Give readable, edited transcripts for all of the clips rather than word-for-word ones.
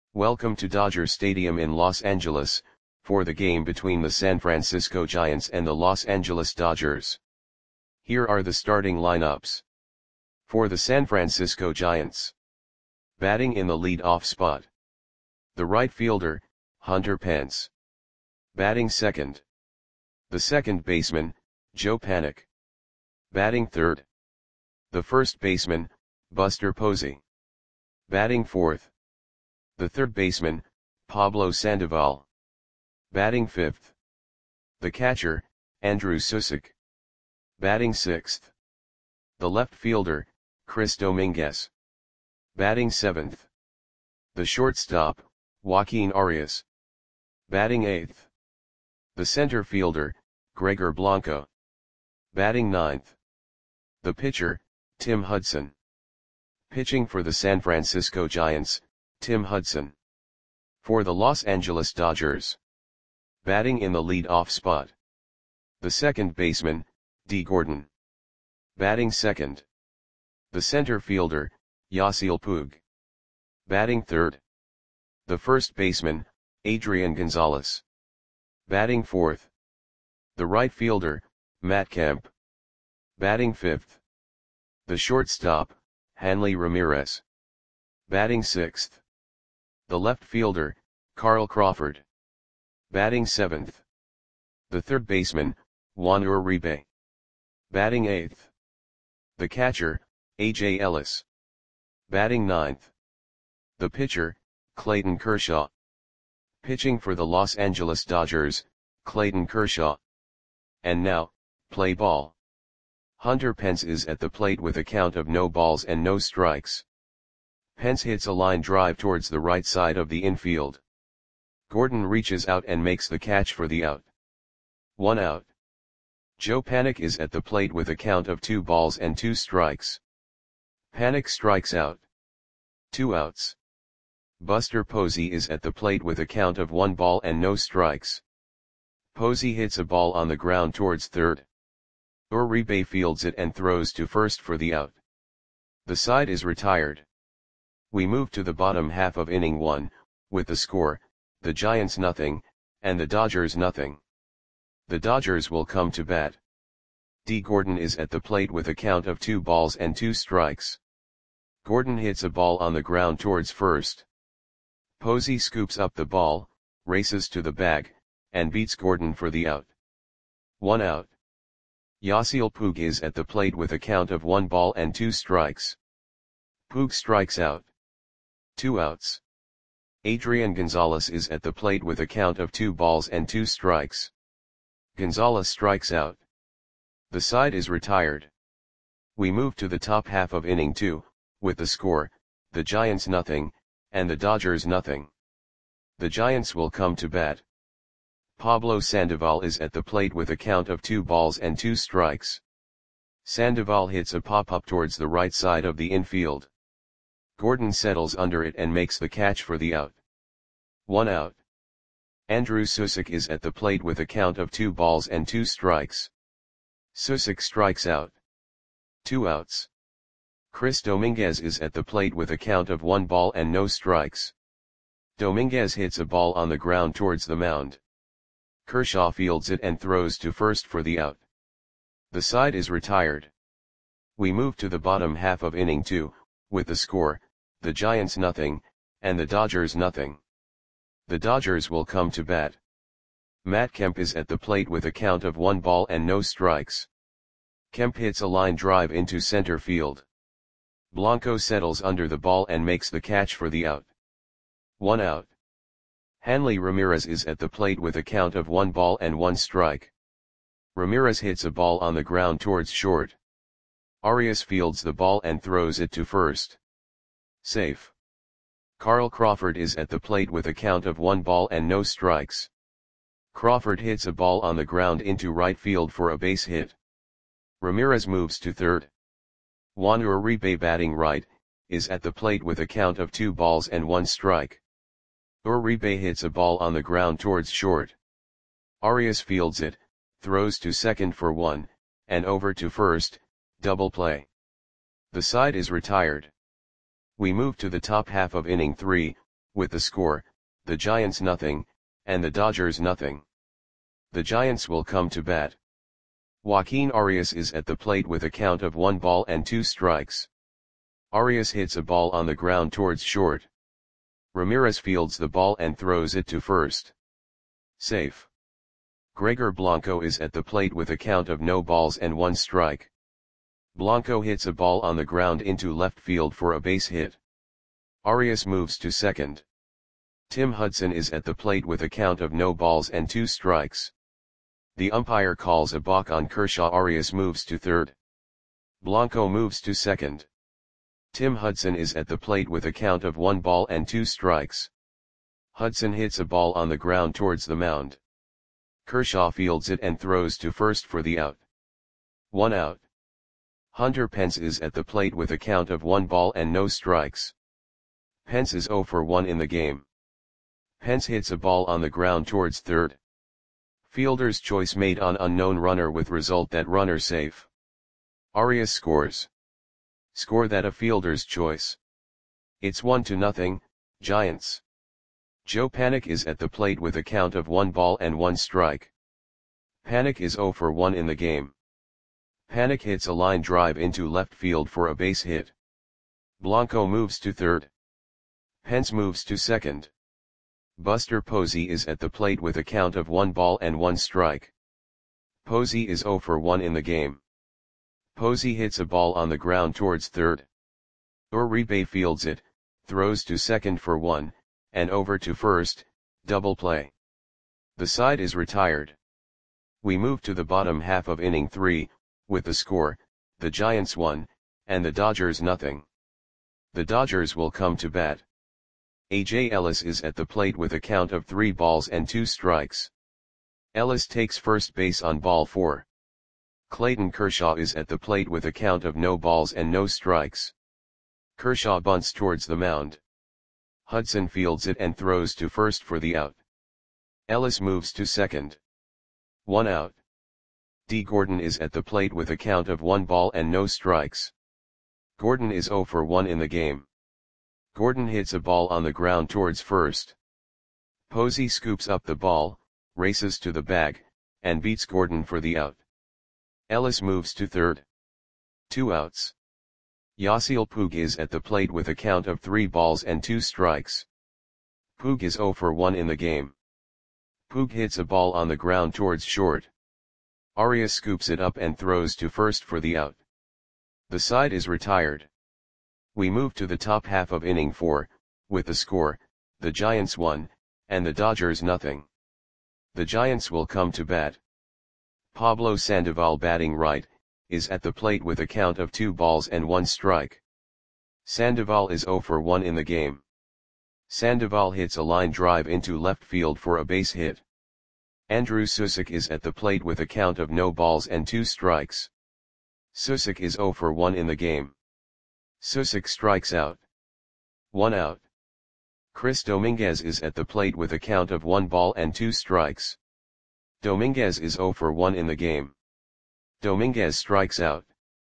Welcome to Dodger Stadium in Los Angeles, for the game between the San Francisco Giants and the Los Angeles Dodgers. Here are the starting lineups. For the San Francisco Giants. Batting in the lead-off spot. The right fielder, Hunter Pence. Batting second. The second baseman, Joe Panik. Batting third. The first baseman, Buster Posey. Batting fourth. The third baseman, Pablo Sandoval. Batting fifth. The catcher, Andrew Susick. Batting sixth. The left fielder, Chris Dominguez. Batting seventh. The shortstop, Joaquin Arias. Batting eighth. The center fielder, Gregor Blanco. Batting ninth. The pitcher, Tim Hudson. Pitching for the San Francisco Giants, Tim Hudson. For the Los Angeles Dodgers. Batting in the lead-off spot. The second baseman, Dee Gordon. Batting second. The center fielder, Yasiel Puig. Batting third. The first baseman, Adrian Gonzalez. Batting fourth. The right fielder, Matt Kemp. Batting fifth. The shortstop, Hanley Ramirez. Batting sixth. The left fielder, Carl Crawford. Batting seventh. The third baseman, Juan Uribe. Batting eighth. The catcher, A.J. Ellis. Batting ninth. The pitcher, Clayton Kershaw. Pitching for the Los Angeles Dodgers, Clayton Kershaw. And now, play ball. Hunter Pence is at the plate with a count of no balls and no strikes. Pence hits a line drive towards the right side of the infield. Gordon reaches out and makes the catch for the out. 1 out. Joe Panik is at the plate with a count of 2 balls and 2 strikes. Panik strikes out. 2 outs. Buster Posey is at the plate with a count of 1 ball and no strikes. Posey hits a ball on the ground towards third. Uribe fields it and throws to first for the out. The side is retired. We move to the bottom half of inning 1, with the score, the Giants nothing, and the Dodgers nothing. The Dodgers will come to bat. Dee Gordon is at the plate with a count of 2 balls and 2 strikes. Gordon hits a ball on the ground towards first. Posey scoops up the ball, races to the bag, and beats Gordon for the out. 1 out. Yasiel Puig is at the plate with a count of 1 ball and 2 strikes. Puig strikes out. 2 outs. Adrian Gonzalez is at the plate with a count of 2 balls and 2 strikes. Gonzalez strikes out. The side is retired. We move to the top half of inning 2, with the score, the Giants nothing, and the Dodgers nothing. The Giants will come to bat. Pablo Sandoval is at the plate with a count of 2 balls and 2 strikes. Sandoval hits a pop-up towards the right side of the infield. Gordon settles under it and makes the catch for the out. 1 out. Andrew Susick is at the plate with a count of 2 balls and 2 strikes. Susick strikes out. 2 outs. Chris Dominguez is at the plate with a count of 1 ball and no strikes. Dominguez hits a ball on the ground towards the mound. Kershaw fields it and throws to first for the out. The side is retired. We move to the bottom half of inning 2, with the score, the Giants nothing, and the Dodgers nothing. The Dodgers will come to bat. Matt Kemp is at the plate with a count of 1 ball and no strikes. Kemp hits a line drive into center field. Blanco settles under the ball and makes the catch for the out. 1 out. Hanley Ramirez is at the plate with a count of 1 ball and 1 strike. Ramirez hits a ball on the ground towards short. Arias fields the ball and throws it to first. Safe. Carl Crawford is at the plate with a count of 1 ball and no strikes. Crawford hits a ball on the ground into right field for a base hit. Ramirez moves to third. Juan Uribe, batting right, is at the plate with a count of 2 balls and 1 strike. Uribe hits a ball on the ground towards short. Arias fields it, throws to second for 1, and over to first, double play. The side is retired. We move to the top half of inning 3, with the score, the Giants nothing, and the Dodgers nothing. The Giants will come to bat. Joaquin Arias is at the plate with a count of 1 ball and 2 strikes. Arias hits a ball on the ground towards short. Ramirez fields the ball and throws it to first. Safe. Gregor Blanco is at the plate with a count of no balls and 1 strike. Blanco hits a ball on the ground into left field for a base hit. Arias moves to second. Tim Hudson is at the plate with a count of no balls and 2 strikes. The umpire calls a balk on Kershaw. Arias moves to third. Blanco moves to second. Tim Hudson is at the plate with a count of 1 ball and 2 strikes. Hudson hits a ball on the ground towards the mound. Kershaw fields it and throws to first for the out. 1 out. Hunter Pence is at the plate with a count of 1 ball and no strikes. Pence is 0 for 1 in the game. Pence hits a ball on the ground towards third. Fielder's choice made on unknown runner with result that runner safe. Arias scores. Score that a fielder's choice. It's 1-0, Giants. Joe Panik is at the plate with a count of 1 ball and 1 strike. Panik is 0 for 1 in the game. Panik hits a line drive into left field for a base hit. Blanco moves to third. Pence moves to second. Buster Posey is at the plate with a count of 1 ball and 1 strike. Posey is 0 for 1 in the game. Posey hits a ball on the ground towards third. Uribe fields it, throws to second for 1, and over to first, double play. The side is retired. We move to the bottom half of inning 3, with the score, the Giants 1, and the Dodgers nothing. The Dodgers will come to bat. A.J. Ellis is at the plate with a count of 3 balls and 2 strikes. Ellis takes first base on ball 4. Clayton Kershaw is at the plate with a count of no balls and no strikes. Kershaw bunts towards the mound. Hudson fields it and throws to first for the out. Ellis moves to second. 1 out. D. Gordon is at the plate with a count of 1 ball and no strikes. Gordon is 0 for 1 in the game. Gordon hits a ball on the ground towards first. Posey scoops up the ball, races to the bag, and beats Gordon for the out. Ellis moves to third. 2 outs. Yasiel Puig is at the plate with a count of 3 balls and 2 strikes. Puig is 0 for 1 in the game. Puig hits a ball on the ground towards short. Arias scoops it up and throws to first for the out. The side is retired. We move to the top half of inning 4, with the score, the Giants 1, and the Dodgers nothing. The Giants will come to bat. Pablo Sandoval, batting right, is at the plate with a count of 2 balls and 1 strike. Sandoval is 0 for 1 in the game. Sandoval hits a line drive into left field for a base hit. Andrew Susick is at the plate with a count of no balls and 2 strikes. Susick is 0 for 1 in the game. Susick strikes out. 1 out. Chris Dominguez is at the plate with a count of 1 ball and 2 strikes. Dominguez is 0 for 1 in the game. Dominguez strikes out.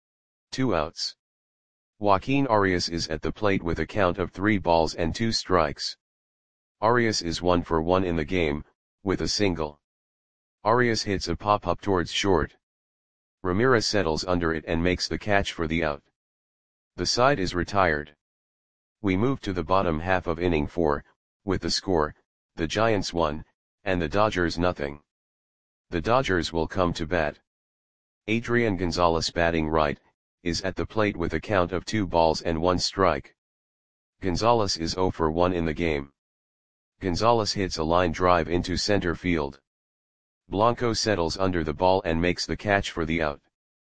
2 outs. Joaquin Arias is at the plate with a count of 3 balls and 2 strikes. Arias is 1 for 1 in the game, with a single. Arias hits a pop-up towards short. Ramirez settles under it and makes the catch for the out. The side is retired. We move to the bottom half of inning 4, with the score, the Giants 1, and the Dodgers nothing. The Dodgers will come to bat. Adrian Gonzalez, batting right, is at the plate with a count of 2 balls and 1 strike. Gonzalez is 0 for 1 in the game. Gonzalez hits a line drive into center field. Blanco settles under the ball and makes the catch for the out.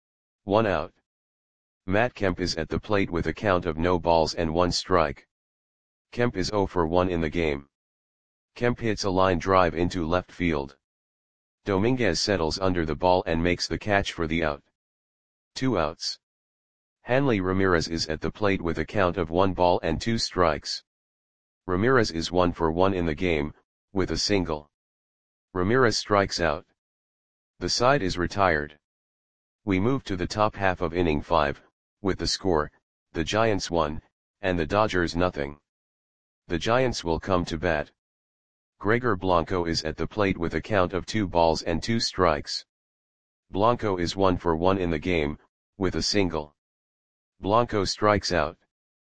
1 out. Matt Kemp is at the plate with a count of no balls and 1 strike. Kemp is 0 for 1 in the game. Kemp hits a line drive into left field. Dominguez settles under the ball and makes the catch for the out. 2 outs. Hanley Ramirez is at the plate with a count of 1 ball and 2 strikes. Ramirez is 1 for 1 in the game, with a single. Ramirez strikes out. The side is retired. We move to the top half of inning 5, with the score, the Giants 1, and the Dodgers nothing. The Giants will come to bat. Gregor Blanco is at the plate with a count of 2 balls and 2 strikes. Blanco is 1 for 1 in the game, with a single. Blanco strikes out.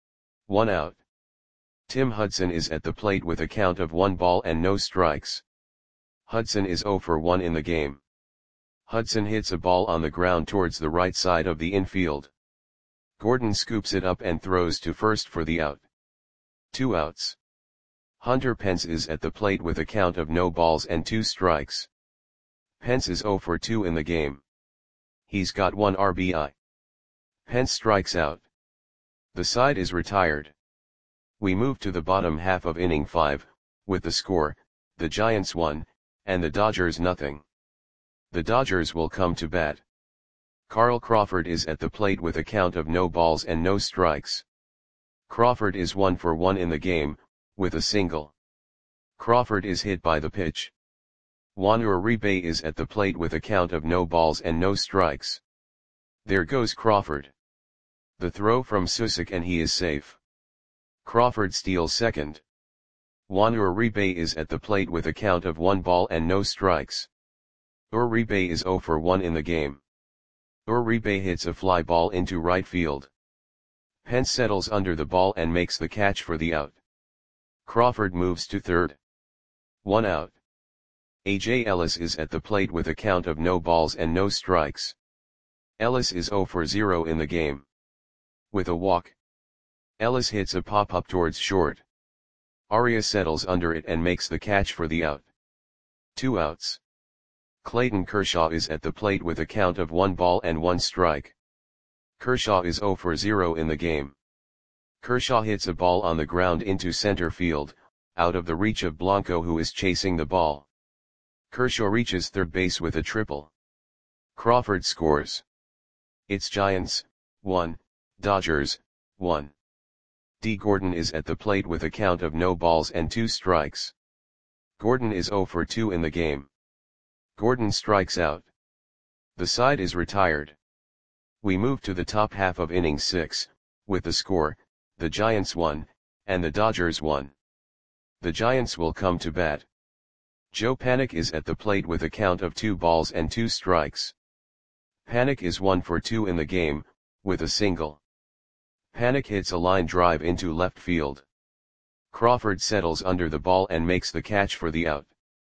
1 out. Tim Hudson is at the plate with a count of 1 ball and no strikes. Hudson is 0 for 1 in the game. Hudson hits a ball on the ground towards the right side of the infield. Gordon scoops it up and throws to first for the out. 2 outs. Hunter Pence is at the plate with a count of no balls and 2 strikes. Pence is 0 for 2 in the game. He's got 1 RBI. Pence strikes out. The side is retired. We move to the bottom half of inning 5, with the score, the Giants 1, and the Dodgers nothing. The Dodgers will come to bat. Carl Crawford is at the plate with a count of no balls and no strikes. Crawford is 1 for 1 in the game, with a single. Crawford is hit by the pitch. Juan Uribe is at the plate with a count of no balls and no strikes. There goes Crawford. The throw from Susick and he is safe. Crawford steals second. Juan Uribe is at the plate with a count of 1 ball and no strikes. Uribe is 0 for 1 in the game. Uribe hits a fly ball into right field. Pence settles under the ball and makes the catch for the out. Crawford moves to third. 1 out. A.J. Ellis is at the plate with a count of no balls and no strikes. Ellis is 0 for 0 in the game. With a walk, Ellis hits a pop-up towards short. Arias settles under it and makes the catch for the out. 2 outs. Clayton Kershaw is at the plate with a count of 1 ball and 1 strike. Kershaw is 0 for 0 in the game. Kershaw hits a ball on the ground into center field, out of the reach of Blanco who is chasing the ball. Kershaw reaches third base with a triple. Crawford scores. It's Giants, 1, Dodgers, 1. D. Gordon is at the plate with a count of no balls and 2 strikes. Gordon is 0 for 2 in the game. Gordon strikes out. The side is retired. We move to the top half of inning 6, with the score, the Giants 1, and the Dodgers 1. The Giants will come to bat. Joe Panik is at the plate with a count of 2 balls and 2 strikes. Panik is 1 for 2 in the game, with a single. Panik hits a line drive into left field. Crawford settles under the ball and makes the catch for the out.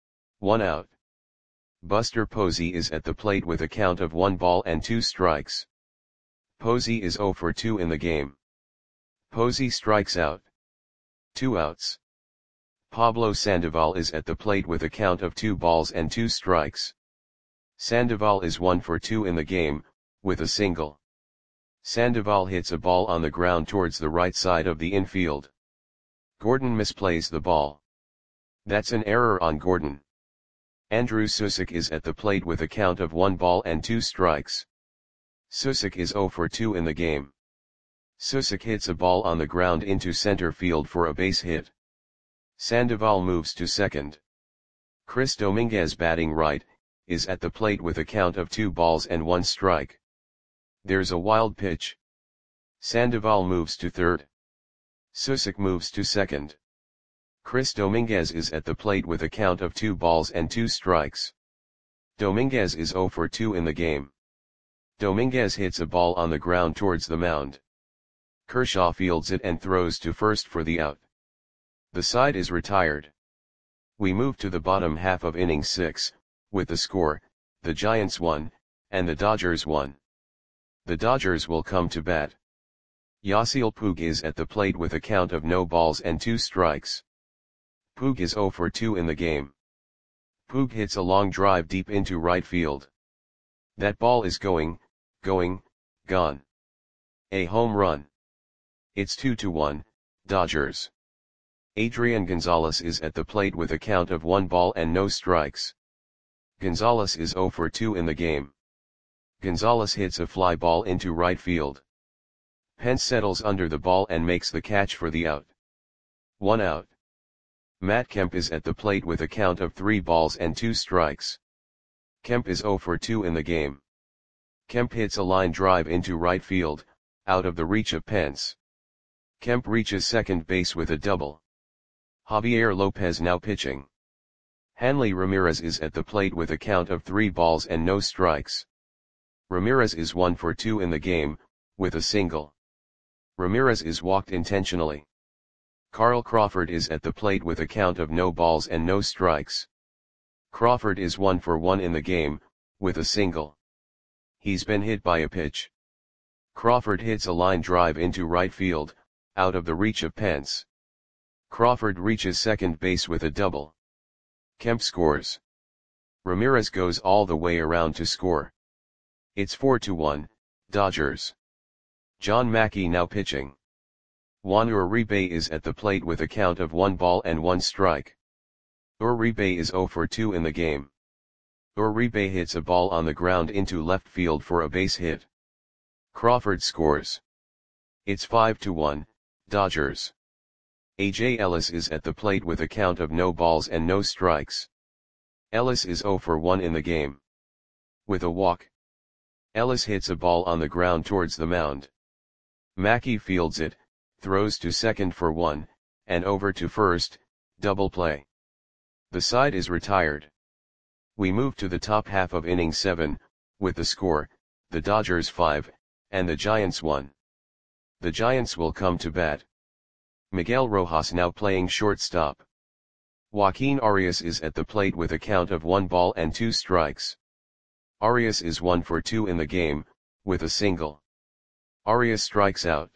1 out. Buster Posey is at the plate with a count of 1 ball and 2 strikes. Posey is 0 for 2 in the game. Posey strikes out. 2 outs. Pablo Sandoval is at the plate with a count of 2 balls and 2 strikes. Sandoval is 1 for 2 in the game, with a single. Sandoval hits a ball on the ground towards the right side of the infield. Gordon misplays the ball. That's an error on Gordon. Andrew Susick is at the plate with a count of 1 ball and 2 strikes. Susick is 0 for 2 in the game. Susick hits a ball on the ground into center field for a base hit. Sandoval moves to second. Chris Dominguez, batting right, is at the plate with a count of 2 balls and 1 strike. There's a wild pitch. Sandoval moves to third. Susick moves to second. Chris Dominguez is at the plate with a count of 2 balls and 2 strikes. Dominguez is 0 for 2 in the game. Dominguez hits a ball on the ground towards the mound. Kershaw fields it and throws to first for the out. The side is retired. We move to the bottom half of inning 6, with the score, the Giants 1, and the Dodgers 1. The Dodgers will come to bat. Yasiel Puig is at the plate with a count of no balls and 2 strikes. Puig is 0 for 2 in the game. Puig hits a long drive deep into right field. That ball is gone. A home run. It's 2-1, Dodgers. Adrian Gonzalez is at the plate with a count of 1 ball and no strikes. Gonzalez is 0 for 2 in the game. Gonzalez hits a fly ball into right field. Pence settles under the ball and makes the catch for the out. 1 out. Matt Kemp is at the plate with a count of 3 balls and 2 strikes. Kemp is 0 for 2 in the game. Kemp hits a line drive into right field, out of the reach of Pence. Kemp reaches second base with a double. Javier Lopez now pitching. Hanley Ramirez is at the plate with a count of 3 balls and no strikes. Ramirez is 1 for 2 in the game, with a single. Ramirez is walked intentionally. Carl Crawford is at the plate with a count of no balls and no strikes. Crawford is 1 for 1 in the game, with a single. He's been hit by a pitch. Crawford hits a line drive into right field, out of the reach of Pence. Crawford reaches second base with a double. Kemp scores. Ramirez goes all the way around to score. It's 4-1, Dodgers. John Mackey now pitching. Juan Uribe is at the plate with a count of 1 ball and 1 strike. Uribe is 0 for 2 in the game. Uribe hits a ball on the ground into left field for a base hit. Crawford scores. It's 5-1, Dodgers. A.J. Ellis is at the plate with a count of no balls and no strikes. Ellis is 0 for 1 in the game. With a walk. Ellis hits a ball on the ground towards the mound. Mackey fields it, throws to second for 1, and over to first, double play. The side is retired. We move to the top half of inning 7, with the score, the Dodgers 5, and the Giants 1. The Giants will come to bat. Miguel Rojas now playing shortstop. Joaquin Arias is at the plate with a count of 1 ball and 2 strikes. Arias is 1 for 2 in the game, with a single. Arias strikes out.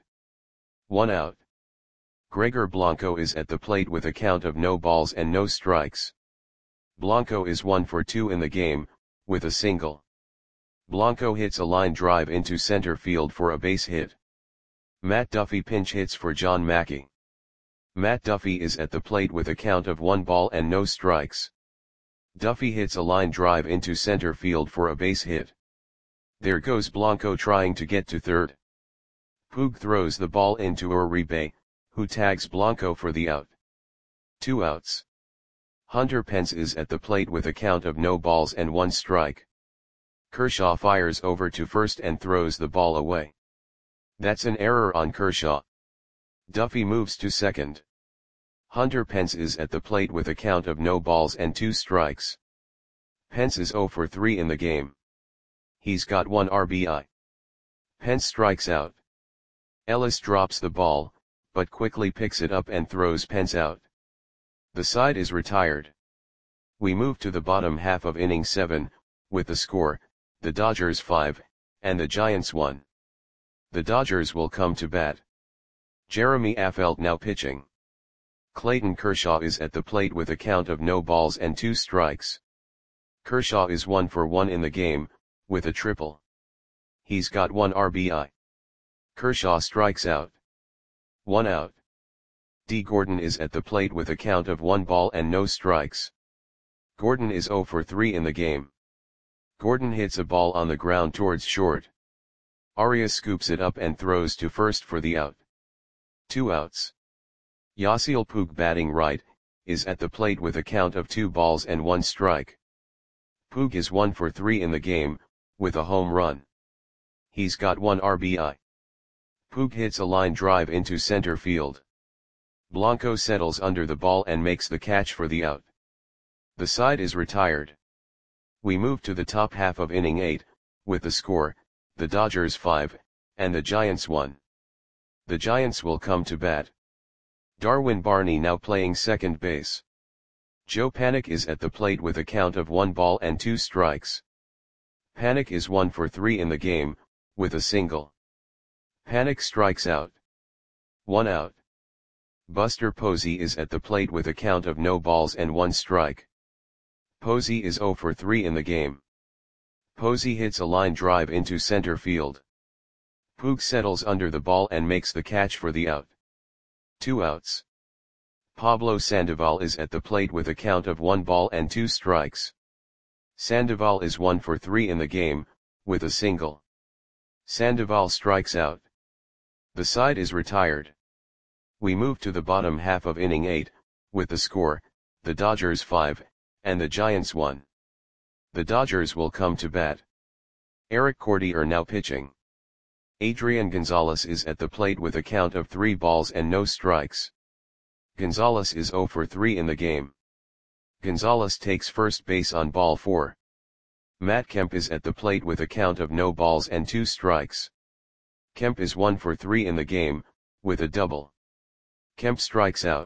1 out. Gregor Blanco is at the plate with a count of no balls and no strikes. Blanco is 1 for 2 in the game, with a single. Blanco hits a line drive into center field for a base hit. Matt Duffy pinch hits for John Mackey. Matt Duffy is at the plate with a count of 1 ball and no strikes. Duffy hits a line drive into center field for a base hit. There goes Blanco trying to get to third. Puig throws the ball into Uribe, who tags Blanco for the out. 2 outs. Hunter Pence is at the plate with a count of no balls and 1 strike. Kershaw fires over to first and throws the ball away. That's an error on Kershaw. Duffy moves to second. Hunter Pence is at the plate with a count of no balls and 2 strikes. Pence is 0 for 3 in the game. He's got 1 RBI. Pence strikes out. Ellis drops the ball, but quickly picks it up and throws Pence out. The side is retired. We move to the bottom half of inning 7, with the score, the Dodgers 5, and the Giants 1. The Dodgers will come to bat. Jeremy Affeldt now pitching. Clayton Kershaw is at the plate with a count of no balls and 2 strikes. Kershaw is 1 for 1 in the game, with a triple. He's got 1 RBI. Kershaw strikes out. 1 out. D. Gordon is at the plate with a count of 1 ball and no strikes. Gordon is 0 for 3 in the game. Gordon hits a ball on the ground towards short. Arias scoops it up and throws to first for the out. 2 outs. Yasiel Puig batting right, is at the plate with a count of 2 balls and 1 strike. Puig is 1 for 3 in the game, with a home run. He's got 1 RBI. Puig hits a line drive into center field. Blanco settles under the ball and makes the catch for the out. The side is retired. We move to the top half of inning 8, with the score, the Dodgers 5, and the Giants 1. The Giants will come to bat. Darwin Barney now playing second base. Joe Panik is at the plate with a count of 1 ball and 2 strikes. Panik is 1 for 3 in the game, with a single. Panik strikes out. 1 out. Buster Posey is at the plate with a count of no balls and 1 strike. Posey is 0 for 3 in the game. Posey hits a line drive into center field. Puig settles under the ball and makes the catch for the out. 2 outs. Pablo Sandoval is at the plate with a count of 1 ball and 2 strikes. Sandoval is 1 for 3 in the game, with a single. Sandoval strikes out. The side is retired. We move to the bottom half of inning 8, with the score, the Dodgers 5, and the Giants 1. The Dodgers will come to bat. Eric Cordier now pitching. Adrian Gonzalez is at the plate with a count of 3 balls and no strikes. Gonzalez is 0 for 3 in the game. Gonzalez takes first base on ball 4. Matt Kemp is at the plate with a count of no balls and 2 strikes. Kemp is 1 for 3 in the game, with a double. Kemp strikes out.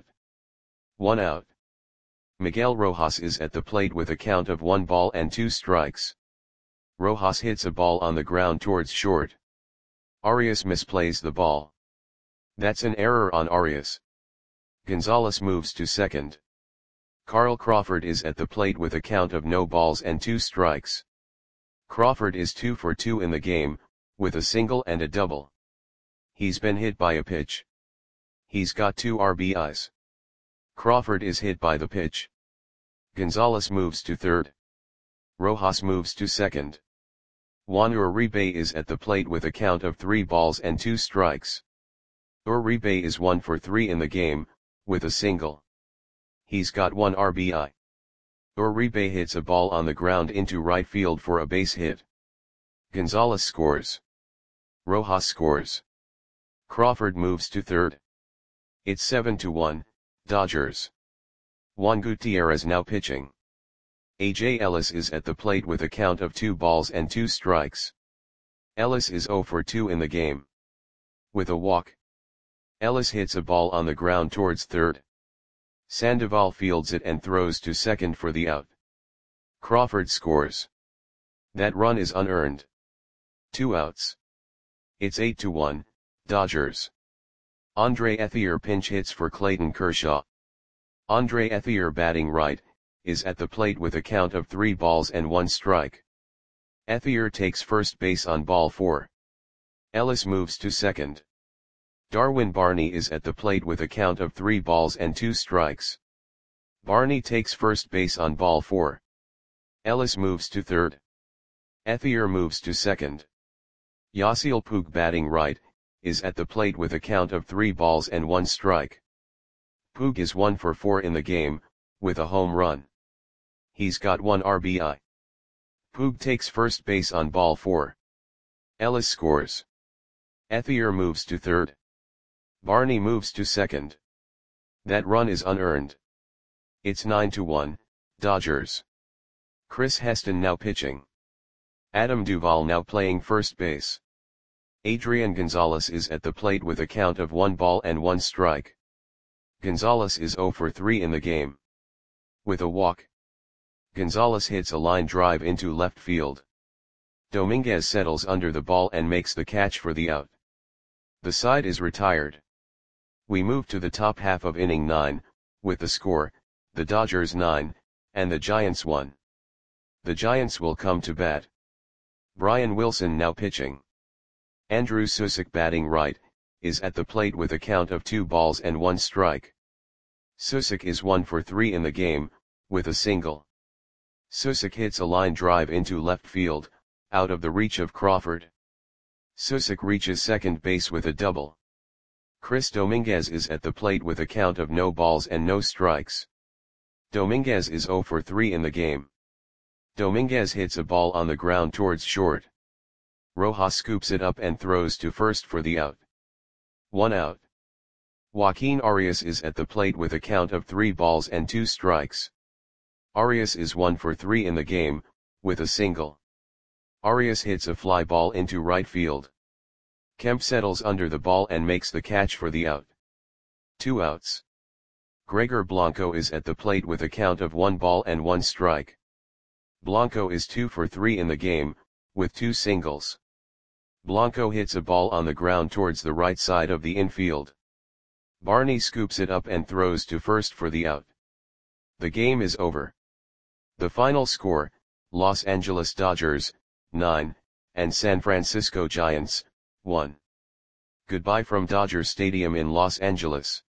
1 out. Miguel Rojas is at the plate with a count of 1 ball and 2 strikes. Rojas hits a ball on the ground towards short. Arias misplays the ball. That's an error on Arias. Gonzalez moves to second. Carl Crawford is at the plate with a count of no balls and 2 strikes. Crawford is 2 for 2 in the game, with a single and a double. He's been hit by a pitch. He's got 2 RBIs. Crawford is hit by the pitch. Gonzalez moves to third. Rojas moves to second. Juan Uribe is at the plate with a count of 3 balls and 2 strikes. Uribe is 1 for 3 in the game, with a single. He's got 1 RBI. Uribe hits a ball on the ground into right field for a base hit. Gonzalez scores. Rojas scores. Crawford moves to third. It's 7-1, Dodgers. Juan Gutierrez now pitching. A.J. Ellis is at the plate with a count of 2 balls and 2 strikes. Ellis is 0 for 2 in the game. With a walk. Ellis hits a ball on the ground towards third. Sandoval fields it and throws to second for the out. Crawford scores. That run is unearned. 2 outs. It's 8-1, Dodgers. Andre Ethier pinch hits for Clayton Kershaw. Andre Ethier batting right, is at the plate with a count of 3 balls and 1 strike. Ethier takes first base on ball 4. Ellis moves to second. Darwin Barney is at the plate with a count of 3 balls and 2 strikes. Barney takes first base on ball 4. Ellis moves to third. Ethier moves to second. Yasiel Puig batting right, is at the plate with a count of 3 balls and 1 strike. Puig is 1 for 4 in the game, with a home run. He's got 1 RBI. Puig takes first base on ball 4. Ellis scores. Ethier moves to third. Barney moves to second. That run is unearned. It's 9-1, Dodgers. Chris Heston now pitching. Adam Duvall now playing first base. Adrian Gonzalez is at the plate with a count of 1 ball and 1 strike. Gonzalez is 0 for 3 in the game. With a walk. Gonzalez hits a line drive into left field. Dominguez settles under the ball and makes the catch for the out. The side is retired. We move to the top half of inning 9, with the score, the Dodgers 9, and the Giants 1. The Giants will come to bat. Brian Wilson now pitching. Andrew Susick batting right, is at the plate with a count of 2 balls and 1 strike. Susick is 1 for 3 in the game, with a single. Susick hits a line drive into left field, out of the reach of Crawford. Susick reaches second base with a double. Chris Dominguez is at the plate with a count of no balls and no strikes. Dominguez is 0 for 3 in the game. Dominguez hits a ball on the ground towards short. Rojas scoops it up and throws to first for the out. 1 out. Joaquin Arias is at the plate with a count of 3 balls and 2 strikes. Arias is 1 for 3 in the game, with a single. Arias hits a fly ball into right field. Kemp settles under the ball and makes the catch for the out. 2 outs. Gregor Blanco is at the plate with a count of 1 ball and 1 strike. Blanco is 2 for 3 in the game, with 2 singles. Blanco hits a ball on the ground towards the right side of the infield. Barney scoops it up and throws to first for the out. The game is over. The final score, Los Angeles Dodgers, 9, and San Francisco Giants, 1. Goodbye from Dodger Stadium in Los Angeles.